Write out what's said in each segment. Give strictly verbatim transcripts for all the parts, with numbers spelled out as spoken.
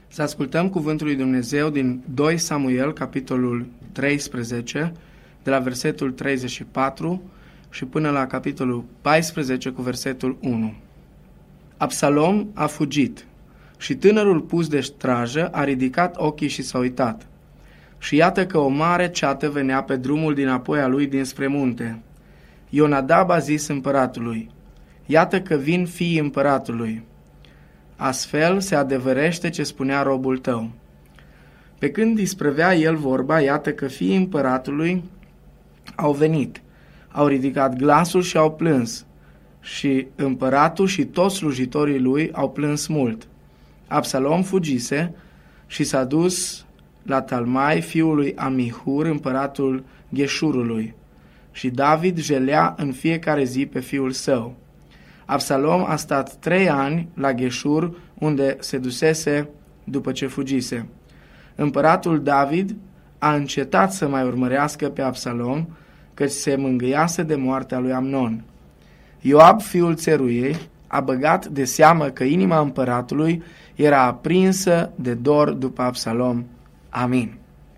Să ascultăm cuvântul lui Dumnezeu din doi Samuel, capitolul treisprezece, de la versetul treizeci și patru și până la capitolul paisprezece cu versetul unu. Absalom a fugit și tânărul pus de strajă a ridicat ochii și s-a uitat. Și iată că o mare ceată venea pe drumul dinapoi a lui dinspre munte. Ionadab a zis împăratului: iată că vin fiii împăratului. Astfel se adeverește ce spunea robul tău. Pe când isprăvea el vorba, iată că fiii împăratului au venit, au ridicat glasul și au plâns. Și împăratul și toți slujitorii lui au plâns mult. Absalom fugise și s-a dus la Talmai, fiul lui Amihur, împăratul Gheșurului. Și David jelea în fiecare zi pe fiul său. Absalom a stat trei ani la Gheșur, unde se dusese după ce fugise. Împăratul David a încetat să mai urmărească pe Absalom, căci se mângâiase de moartea lui Amnon. Ioab, fiul țeruiei, a băgat de seamă că inima împăratului era aprinsă de dor după Absalom. Amin.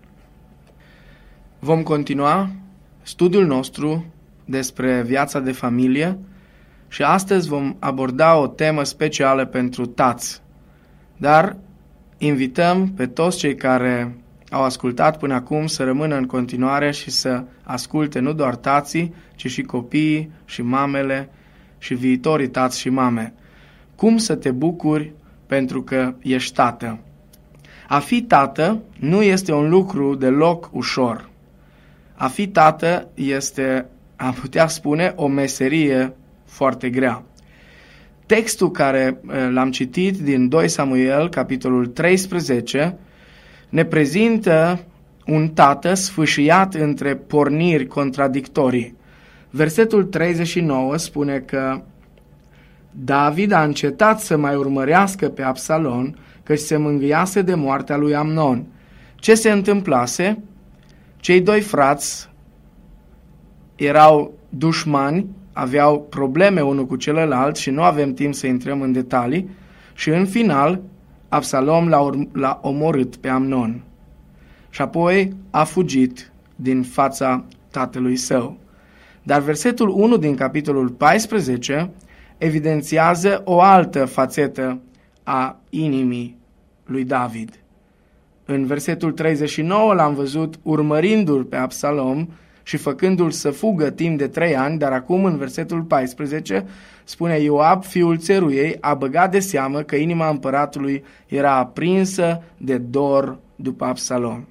Vom continua studiul nostru despre viața de familie și astăzi vom aborda o temă specială pentru tați. Dar invităm pe toți cei care au ascultat până acum să rămână în continuare și să asculte nu doar tații, ci și copiii și mamele și viitorii tați și mame. Cum să te bucuri pentru că ești tată? A fi tată nu este un lucru deloc ușor. A fi tată este, am putea spune, o meserie foarte grea. Textul care l-am citit din doi Samuel, capitolul treisprezece, ne prezintă un tată sfâșiat între porniri contradictorii. Versetul treizeci și nouă spune că David a încetat să mai urmărească pe Absalom, căci se mângâiase de moartea lui Amnon. Ce se întâmplase? Cei doi frați erau dușmani, aveau probleme unul cu celălalt și nu avem timp să intrăm în detalii și în final Absalom l-a, l-a omorât pe Amnon și apoi a fugit din fața tatălui său. Dar versetul unu din capitolul paisprezece evidențiază o altă fațetă a inimii lui David. În versetul treizeci și nouă l-am văzut urmărindu-l pe Absalom și făcându-l să fugă timp de trei ani, dar acum în versetul paisprezece spune: Ioab, fiul țeruiei, a băgat de seamă că inima împăratului era aprinsă de dor după Absalom.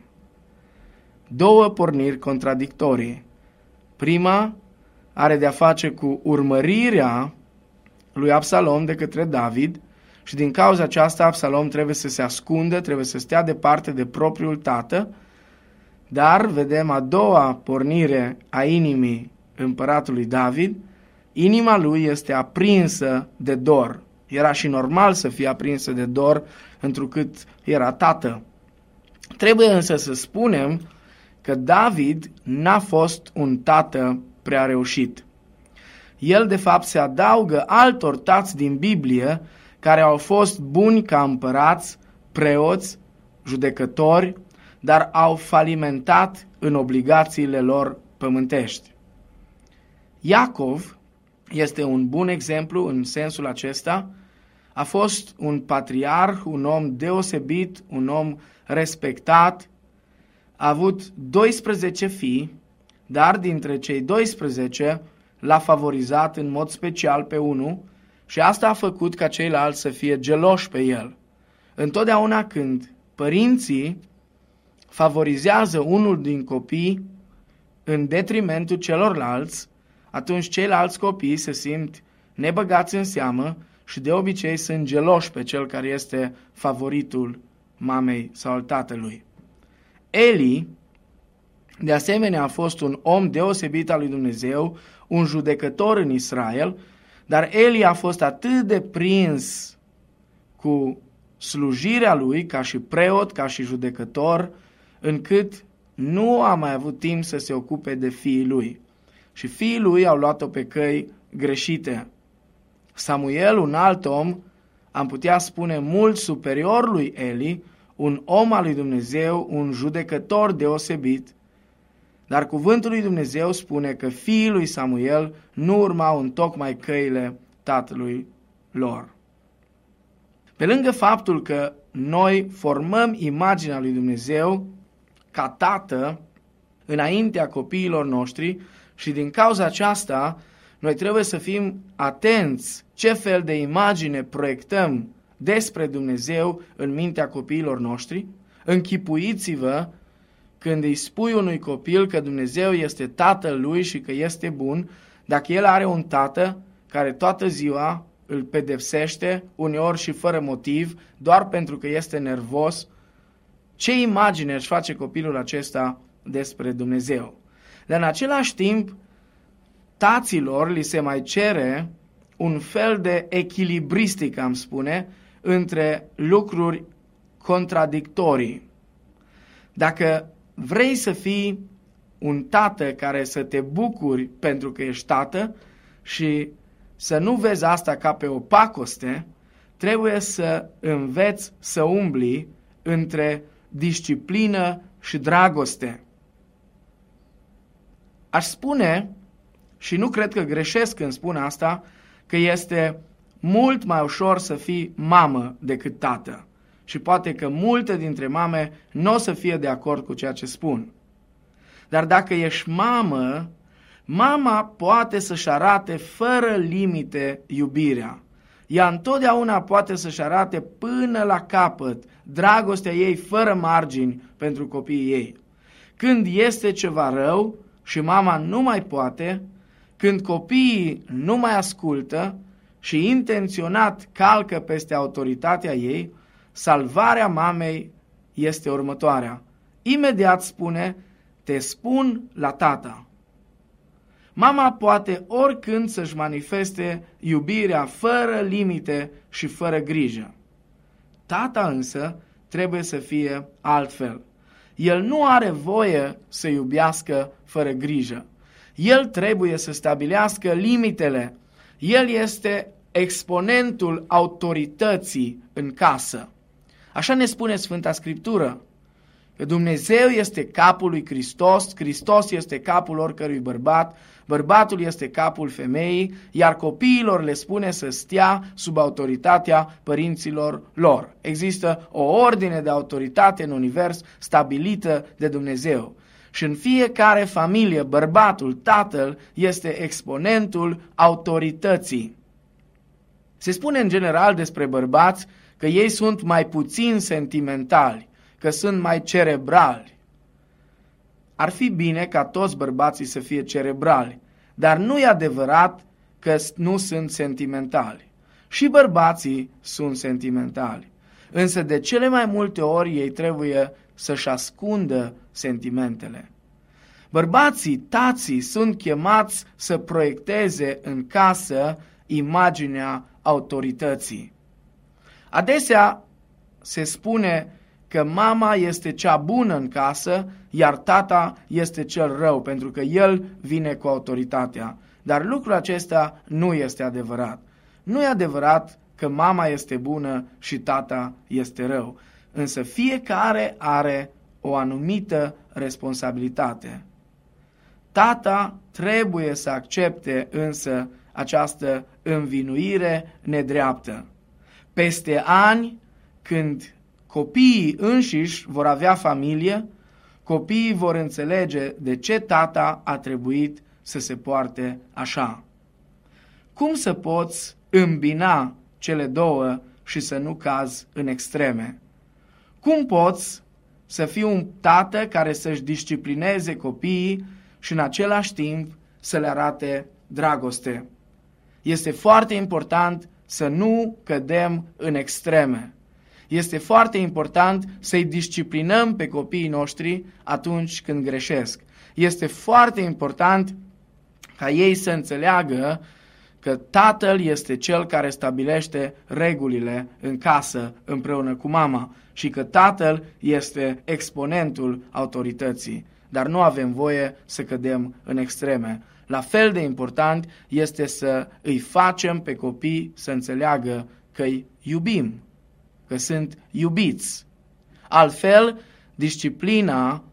Două porniri contradictorii. Prima are de-a face cu urmărirea lui Absalom de către David și din cauza aceasta Absalom trebuie să se ascundă, trebuie să stea departe de propriul tată, dar vedem a doua pornire a inimii împăratului David, inima lui este aprinsă de dor. Era și normal să fie aprinsă de dor, întrucât era tată. Trebuie însă să spunem că David n-a fost un tată prea reușit. El, de fapt, se adaugă altor tați din Biblie care au fost buni ca împărați, preoți, judecători, dar au falimentat în obligațiile lor pământești. Iacov este un bun exemplu în sensul acesta. A fost un patriarh, un om deosebit, un om respectat. A avut doisprezece fii, dar dintre cei doisprezece l-a favorizat în mod special pe unul și asta a făcut ca ceilalți să fie geloși pe el. Întotdeauna când părinții favorizează unul din copii în detrimentul celorlalți, atunci ceilalți copii se simt nebăgați în seamă și de obicei sunt geloși pe cel care este favoritul mamei sau al tatălui. Eli, de asemenea, a fost un om deosebit al lui Dumnezeu, un judecător în Israel, dar Eli a fost atât de prins cu slujirea lui ca și preot, ca și judecător, încât nu a mai avut timp să se ocupe de fiii lui. Și fiii lui au luat-o pe căi greșite. Samuel, un alt om, am putea spune mult superior lui Eli, un om al lui Dumnezeu, un judecător deosebit, dar cuvântul lui Dumnezeu spune că fiii lui Samuel nu urmau întocmai căile tatălui lor. Pe lângă faptul că noi formăm imaginea lui Dumnezeu ca tată înaintea copiilor noștri și din cauza aceasta noi trebuie să fim atenți ce fel de imagine proiectăm despre Dumnezeu în mintea copiilor noștri. Închipuiți-vă când îi spui unui copil că Dumnezeu este tatăl lui și că este bun, dacă el are un tată care toată ziua îl pedepsește, uneori și fără motiv, doar pentru că este nervos, ce imagine își face copilul acesta despre Dumnezeu? Dar în același timp, taților li se mai cere un fel de echilibristic, am spune, între lucruri contradictorii. Dacă vrei să fii un tată care să te bucuri pentru că ești tată și să nu vezi asta ca pe o pacoste, trebuie să înveți să umbli între disciplină și dragoste. Aș spune, și nu cred că greșesc când spun asta, că este mult mai ușor să fii mamă decât tată. Și poate că multe dintre mame nu o să fie de acord cu ceea ce spun. Dar dacă ești mamă, mama poate să-și arate fără limite iubirea. Ea întotdeauna poate să-și arate până la capăt dragostea ei fără margini pentru copiii ei. Când este ceva rău și mama nu mai poate, când copiii nu mai ascultă și intenționat calcă peste autoritatea ei, salvarea mamei este următoarea. Imediat spune, te spun la tata. Mama poate oricând să-și manifeste iubirea fără limite și fără grijă. Tata însă trebuie să fie altfel. El nu are voie să iubească fără grijă. El trebuie să stabilească limitele. El este exponentul autorității în casă. Așa ne spune Sfânta Scriptură, că Dumnezeu este capul lui Hristos, Hristos este capul oricărui bărbat, bărbatul este capul femeii, iar copiilor le spune să stea sub autoritatea părinților lor. Există o ordine de autoritate în univers stabilită de Dumnezeu. Și în fiecare familie, bărbatul, tatăl, este exponentul autorității. Se spune în general despre bărbați că ei sunt mai puțin sentimentali, că sunt mai cerebrali. Ar fi bine ca toți bărbații să fie cerebrali, dar nu e adevărat că nu sunt sentimentali. Și bărbații sunt sentimentali. Însă de cele mai multe ori ei trebuie să-și ascundă sentimentele. Bărbații, tații sunt chemați să proiecteze în casă imaginea autorității. Adesea se spune că mama este cea bună în casă, iar tata este cel rău, pentru că el vine cu autoritatea. Dar lucrul acesta nu este adevărat. Nu e adevărat că mama este bună și tata este rău. Însă fiecare are o anumită responsabilitate. Tata trebuie să accepte însă această învinuire nedreaptă. Peste ani, când copiii înșiși vor avea familie, copiii vor înțelege de ce tata a trebuit să se poarte așa. Cum să poți îmbina cele două și să nu cazi în extreme? Cum poți să fii un tată care să-și disciplineze copiii și în același timp să le arate dragoste? Este foarte important să nu cădem în extreme. Este foarte important să-i disciplinăm pe copiii noștri atunci când greșesc. Este foarte important ca ei să înțeleagă că tatăl este cel care stabilește regulile în casă împreună cu mama și că tatăl este exponentul autorității. Dar nu avem voie să cădem în extreme. La fel de important este să îi facem pe copii să înțeleagă că îi iubim, că sunt iubiți. Altfel, disciplina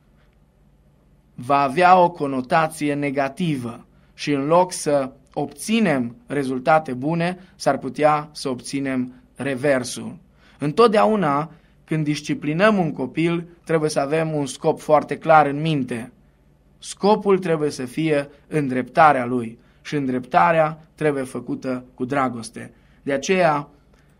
va avea o conotație negativă și în loc să obținem rezultate bune, s-ar putea să obținem reversul. Întotdeauna, când disciplinăm un copil, trebuie să avem un scop foarte clar în minte. Scopul trebuie să fie îndreptarea lui și îndreptarea trebuie făcută cu dragoste. De aceea,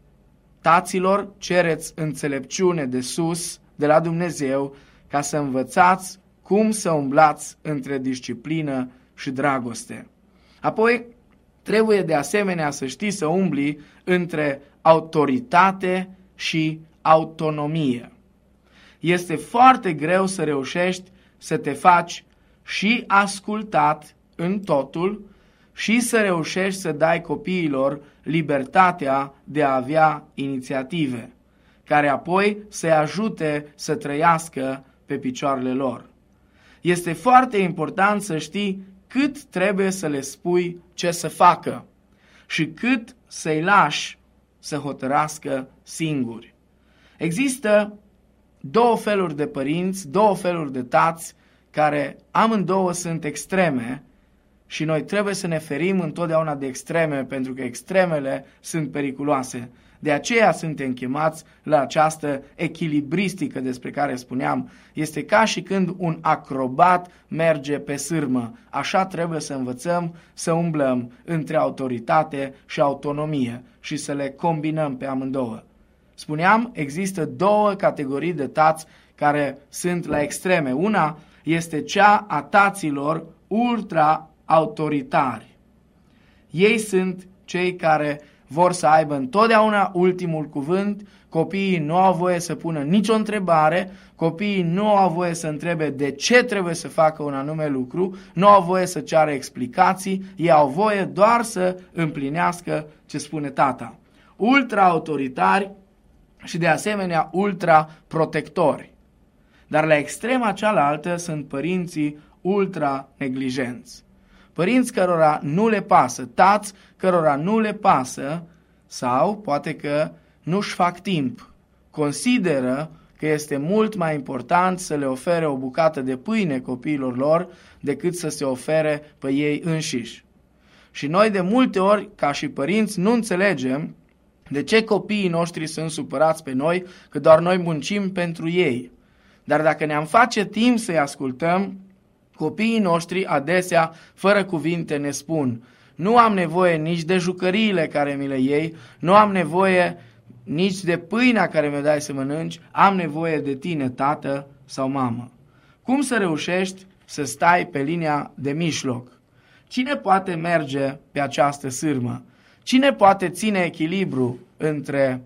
taților, cereți înțelepciune de sus, de la Dumnezeu, ca să învățați cum să umblați între disciplină și dragoste. Apoi, trebuie de asemenea să știi să umbli între autoritate și autonomie. Este foarte greu să reușești să te faci și ascultat în totul și să reușești să dai copiilor libertatea de a avea inițiative, care apoi să-i ajute să trăiască pe picioarele lor. Este foarte important să știi cât trebuie să le spui ce să facă și cât să-i lași să hotărască singuri. Există două feluri de părinți, două feluri de tați, care amândouă sunt extreme și noi trebuie să ne ferim întotdeauna de extreme, pentru că extremele sunt periculoase. De aceea suntem chemați la această echilibristică despre care spuneam. Este ca și când un acrobat merge pe sârmă. Așa trebuie să învățăm să umblăm între autoritate și autonomie și să le combinăm pe amândouă. Spuneam, există două categorii de tați care sunt la extreme. Una este cea a taților ultra-autoritari. Ei sunt cei care vor să aibă întotdeauna ultimul cuvânt, copiii nu au voie să pună nicio întrebare, copiii nu au voie să întrebe de ce trebuie să facă un anume lucru, nu au voie să ceară explicații, ei au voie doar să împlinească ce spune tata. Ultra-autoritari și de asemenea ultra-protectori. Dar la extrema cealaltă sunt părinții ultra-neglijenți. Părinți cărora nu le pasă, tați cărora nu le pasă sau poate că nu-și fac timp. Consideră că este mult mai important să le ofere o bucată de pâine copiilor lor decât să se ofere pe ei înșiși. Și noi de multe ori, ca și părinți, nu înțelegem de ce copiii noștri sunt supărați pe noi, că doar noi muncim pentru ei. Dar dacă ne-am face timp să-i ascultăm, copiii noștri adesea, fără cuvinte, ne spun: nu am nevoie nici de jucăriile care mi le iei, nu am nevoie nici de pâinea care mi-o dai să mănânci, am nevoie de tine, tată sau mamă. Cum să reușești să stai pe linia de mijloc? Cine poate merge pe această sârmă? Cine poate ține echilibru între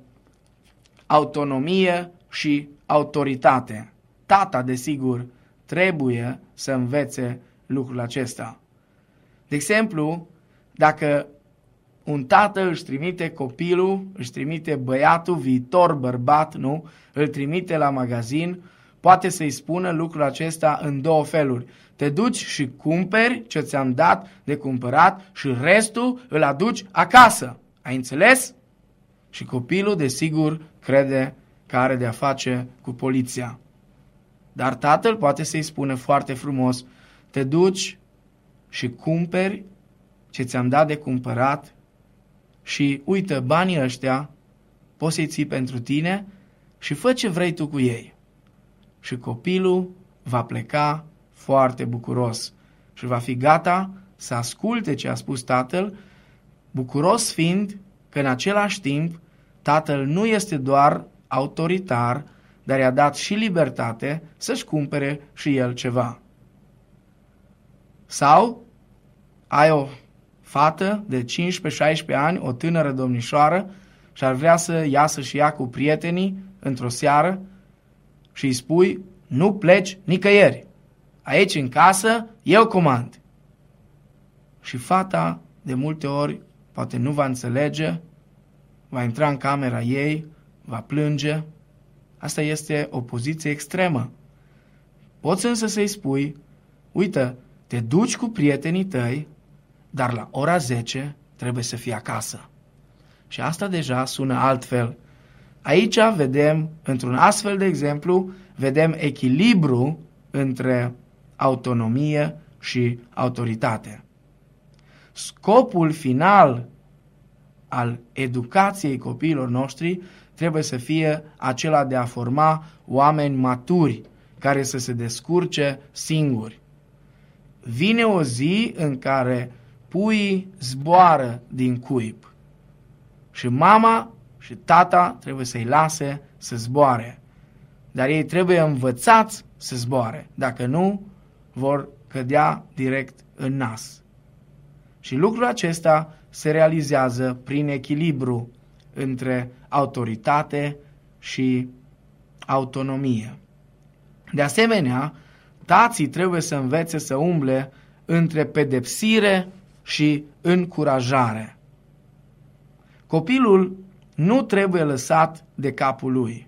autonomie și autoritate? Tata, desigur, trebuie să învețe lucrul acesta. De exemplu, dacă un tată își trimite copilul, își trimite băiatul, viitor bărbat, nu? Îl trimite la magazin, poate să-i spună lucrul acesta în două feluri. Te duci și cumperi ce ți-am dat de cumpărat și restul îl aduci acasă. Ai înțeles? Și copilul, desigur, crede că are de-a face cu poliția. Dar tatăl poate să-i spună foarte frumos: te duci și cumperi ce ți-am dat de cumpărat și uite, banii ăștia poți să-i ții pentru tine și fă ce vrei tu cu ei. Și copilul va pleca foarte bucuros și va fi gata să asculte ce a spus tatăl, bucuros fiind că în același timp tatăl nu este doar autoritar, dar i-a dat și libertate să-și cumpere și el ceva. Sau ai o fată de cincisprezece șaisprezece ani, o tânără domnișoară, și ar vrea să iasă și ea cu prietenii într-o seară și îi spui: nu pleci nicăieri, aici în casă eu comand. Și fata de multe ori poate nu va înțelege, va intra în camera ei, va plânge. Asta este o poziție extremă. Poți însă să-i spui: uite, te duci cu prietenii tăi, dar la ora zece trebuie să fii acasă. Și asta deja sună altfel. Aici vedem, într-un astfel de exemplu, vedem echilibru între autonomie și autoritate. Scopul final al educației copiilor noștri trebuie să fie acela de a forma oameni maturi, care să se descurce singuri. Vine o zi în care puii zboară din cuib și mama și tata trebuie să-i lase să zboare, dar ei trebuie învățați să zboare, dacă nu vor cădea direct în nas. Și lucrul acesta se realizează prin echilibru între autoritate și autonomie. De asemenea, tații trebuie să învețe să umble între pedepsire și încurajare. Copilul nu trebuie lăsat de capul lui.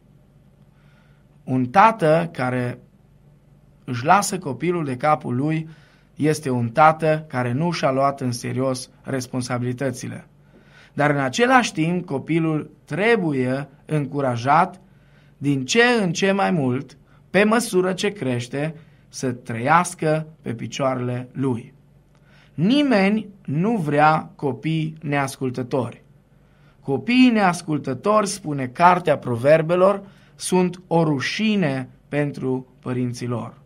Un tată care își lasă copilul de capul lui este un tată care nu și-a luat în serios responsabilitățile. Dar în același timp, copilul trebuie încurajat din ce în ce mai mult, pe măsură ce crește, să trăiască pe picioarele lui. Nimeni nu vrea copii neascultători. Copiii neascultători, spune Cartea Proverbelor, sunt o rușine pentru părinții lor.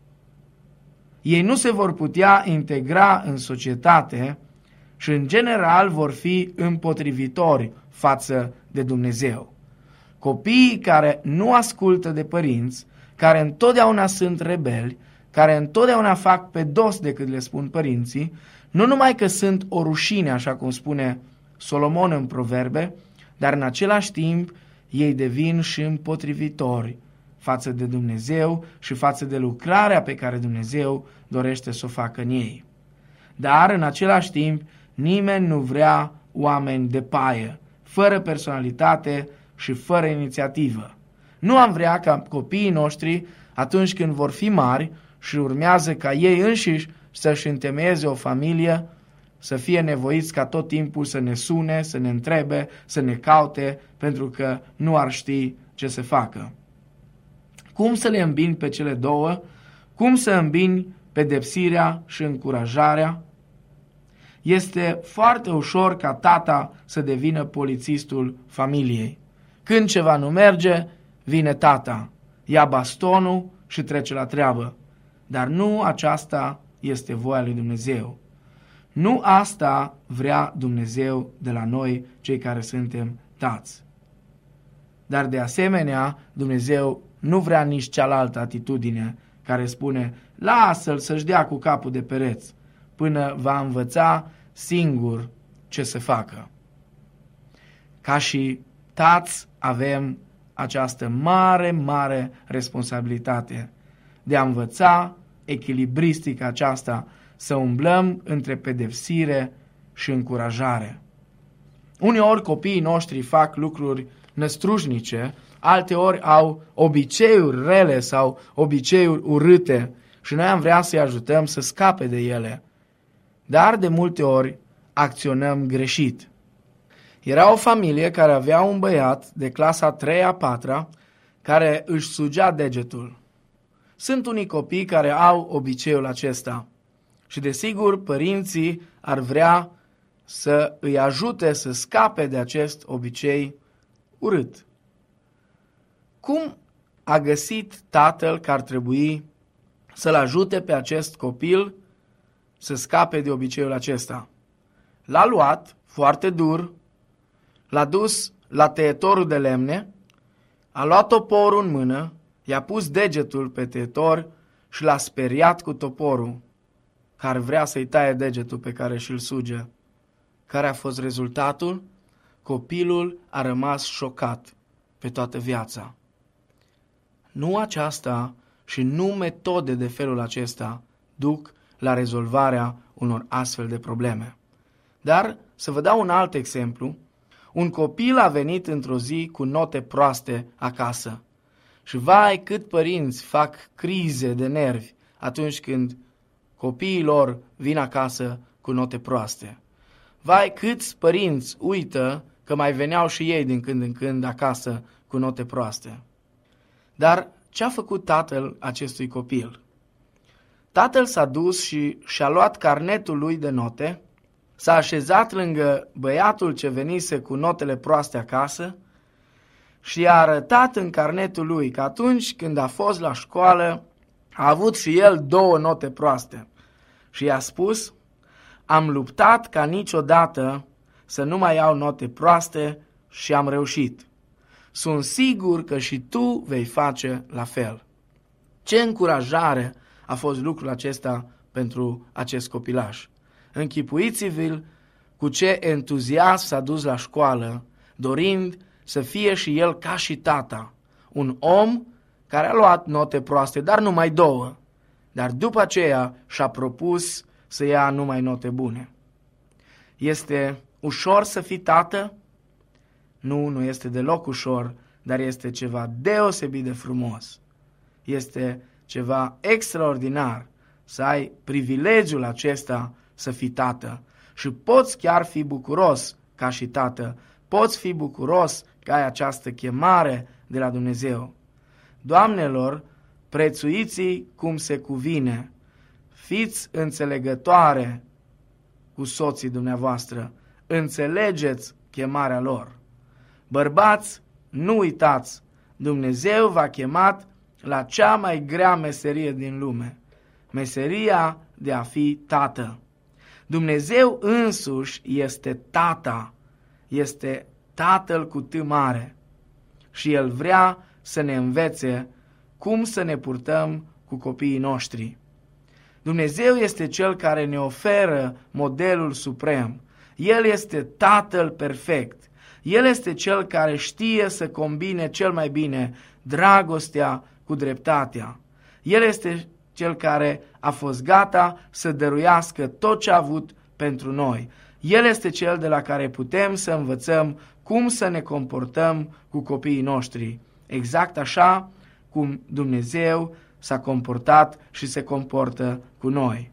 Ei nu se vor putea integra în societate și, în general, vor fi împotrivitori față de Dumnezeu. Copiii care nu ascultă de părinți, care întotdeauna sunt rebeli, care întotdeauna fac pe dos decât le spun părinții, nu numai că sunt o rușine, așa cum spune Solomon în Proverbe, dar în același timp ei devin și împotrivitori față de Dumnezeu și față de lucrarea pe care Dumnezeu dorește să o facă în ei. Dar în același timp nimeni nu vrea oameni de paie, fără personalitate și fără inițiativă. Nu am vrea ca copiii noștri, atunci când vor fi mari și urmează ca ei înșiși să-și întemeieze o familie, să fie nevoiți ca tot timpul să ne sune, să ne întrebe, să ne caute, pentru că nu ar ști ce să facă. Cum să le îmbini pe cele două? Cum să îmbini pedepsirea și încurajarea? Este foarte ușor ca tata să devină polițistul familiei. Când ceva nu merge, vine tata, ia bastonul și trece la treabă. Dar nu aceasta este voia lui Dumnezeu. Nu asta vrea Dumnezeu de la noi, cei care suntem tați. Dar de asemenea, Dumnezeu nu vrea nici cealaltă atitudine care spune, lasă-l să-și dea cu capul de pereți, până va învăța singur ce să facă. Ca și tați avem această mare, mare responsabilitate de a învăța echilibristica aceasta, să umblăm între pedepsire și încurajare. Uneori copiii noștri fac lucruri năstrușnice, alteori au obiceiuri rele sau obiceiuri urâte și noi am vrea să-i ajutăm să scape de ele. Dar de multe ori acționăm greșit. Era o familie care avea un băiat de clasa a treia, a patra, care își sugea degetul. Sunt unii copii care au obiceiul acesta și desigur părinții ar vrea să îi ajute să scape de acest obicei urât. Cum a găsit tatăl că ar trebui să-l ajute pe acest copil să scape de obiceiul acesta? L-a luat foarte dur, l-a dus la tăietorul de lemne, a luat toporul în mână, i-a pus degetul pe tăietor și l-a speriat cu toporul, care vrea să-i taie degetul pe care și-l suge. Care a fost rezultatul? Copilul a rămas șocat pe toată viața. Nu aceasta și nu metode de felul acesta duc la rezolvarea unor astfel de probleme. Dar să vă dau un alt exemplu. Un copil a venit într-o zi cu note proaste acasă. Și vai cât părinți fac crize de nervi atunci când copiii lor vin acasă cu note proaste. Vai câți părinți uită că mai veneau și ei din când în când acasă cu note proaste. Dar ce a făcut tatăl acestui copil? Tatăl s-a dus și și-a luat carnetul lui de note, s-a așezat lângă băiatul ce venise cu notele proaste acasă și i-a arătat în carnetul lui că atunci când a fost la școală a avut și el două note proaste și i-a spus: am luptat ca niciodată să nu mai iau note proaste și am reușit. Sunt sigur că și tu vei face la fel. Ce încurajare a fost lucrul acesta pentru acest copilaș. Închipuiți-vi-l cu ce entuziasm s-a dus la școală, dorind să fie și el ca și tata, un om care a luat note proaste, dar numai două, dar după aceea și-a propus să ia numai note bune. Este ușor să fii tată? Nu, nu este deloc ușor, dar este ceva deosebit de frumos. Este ceva extraordinar să ai privilegiul acesta să fii tată și poți chiar fi bucuros ca și tată, poți fi bucuros că ai această chemare de la Dumnezeu. Doamnelor, prețuiți cum se cuvine, fiți înțelegătoare cu soții dumneavoastră, înțelegeți chemarea lor. Bărbați, nu uitați, Dumnezeu v-a chemat la cea mai grea meserie din lume, meseria de a fi tată. Dumnezeu însuși este tata, este Tatăl cu T mare și El vrea să ne învețe cum să ne purtăm cu copiii noștri. Dumnezeu este Cel care ne oferă modelul suprem. El este Tatăl perfect. El este Cel care știe să combine cel mai bine dragostea cu dreptatea. El este Cel care a fost gata să dăruiască tot ce a avut pentru noi. El este Cel de la care putem să învățăm cum să ne comportăm cu copiii noștri. Exact așa cum Dumnezeu s-a comportat și se comportă cu noi.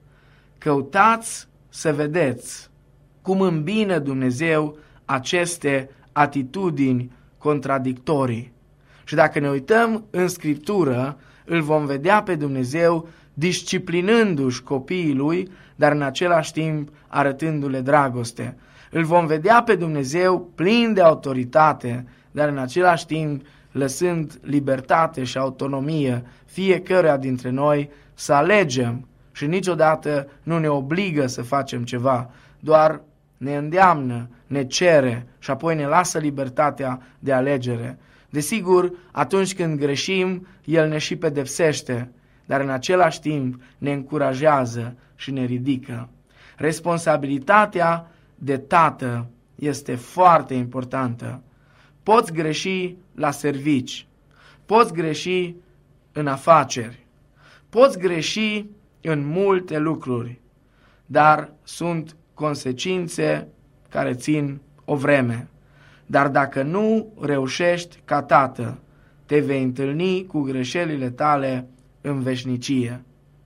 Căutați să vedeți cum îmbină Dumnezeu aceste atitudini contradictorii. Și dacă ne uităm în Scriptură, îl vom vedea pe Dumnezeu disciplinându-și copiii Lui, dar în același timp arătându-le dragoste. Îl vom vedea pe Dumnezeu plin de autoritate, dar în același timp lăsând libertate și autonomie fiecăruia dintre noi să alegem și niciodată nu ne obligă să facem ceva, doar ne îndeamnă, ne cere și apoi ne lasă libertatea de alegere. Desigur, atunci când greșim, El ne și pedepsește, dar în același timp ne încurajează și ne ridică. Responsabilitatea de tată este foarte importantă. Poți greși la servici, poți greși în afaceri, poți greși în multe lucruri, dar sunt consecințe care țin o vreme. Dar dacă nu reușești ca tată, te vei întâlni cu greșelile tale în veșnicie.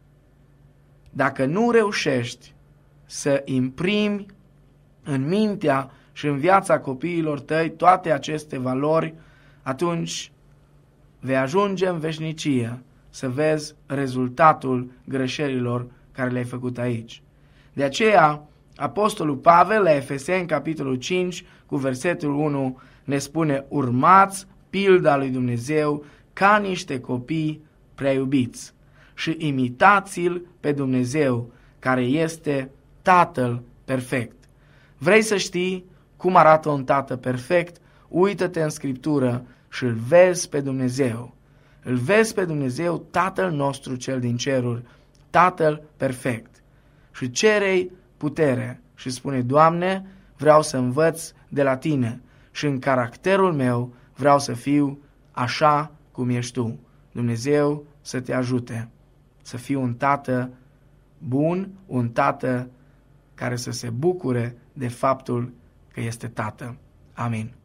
Dacă nu reușești să imprimi în mintea și în viața copiilor tăi toate aceste valori, atunci vei ajunge în veșnicie să vezi rezultatul greșelilor care le-ai făcut aici. De aceea, Apostolul Pavel la Efeseni, capitolul cinci, cu versetul unu, ne spune: urmați pilda lui Dumnezeu ca niște copii prea iubiți și imitați-l pe Dumnezeu, care este Tatăl perfect. Vrei să știi cum arată un tată perfect? Uită-te în Scriptură și îl vezi pe Dumnezeu. Îl vezi pe Dumnezeu, Tatăl nostru cel din ceruri, Tatăl perfect. Și cere-i putere și spune: Doamne, vreau să învăț de la Tine și în caracterul meu vreau să fiu așa cum ești Tu. Dumnezeu să te ajute să fii un tată bun, un tată care să se bucure de faptul că este tată. Amin.